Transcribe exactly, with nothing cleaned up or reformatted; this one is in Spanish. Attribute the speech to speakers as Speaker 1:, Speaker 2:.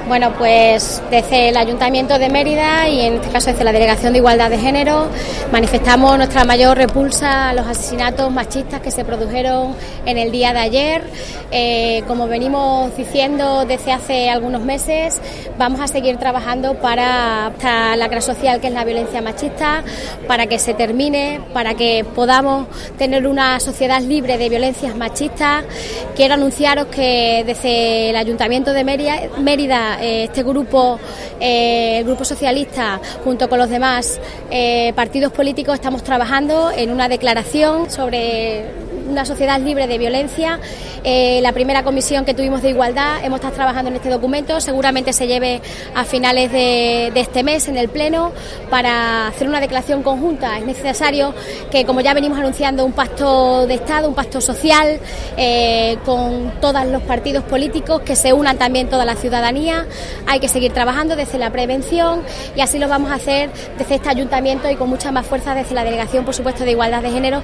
Speaker 1: Bueno, pues desde el Ayuntamiento de Mérida y en este caso desde la Delegación de Igualdad de Género manifestamos nuestra mayor repulsa a los asesinatos machistas que se produjeron en el día de ayer. Eh, como venimos diciendo desde hace algunos meses, vamos a seguir trabajando para esta lacra social que es la violencia machista, para que se termine, para que podamos tener una sociedad libre de violencias machistas. Quiero anunciaros que desde el Ayuntamiento de Mérida, Mérida este grupo, eh, el Grupo Socialista, junto con los demás eh, partidos políticos, estamos trabajando en una declaración sobre una sociedad libre de violencia. Eh, la primera comisión que tuvimos de igualdad, hemos estado trabajando en este documento, seguramente se lleve a finales de, de este mes en el Pleno para hacer una declaración conjunta. Es necesario que, como ya venimos anunciando, un pacto de Estado, un pacto social eh, con todos los partidos políticos, que se unan también toda la ciudadanía. Hay que seguir trabajando desde la prevención y así lo vamos a hacer desde este ayuntamiento y con mucha más fuerza desde la Delegación, por supuesto, de Igualdad de Género,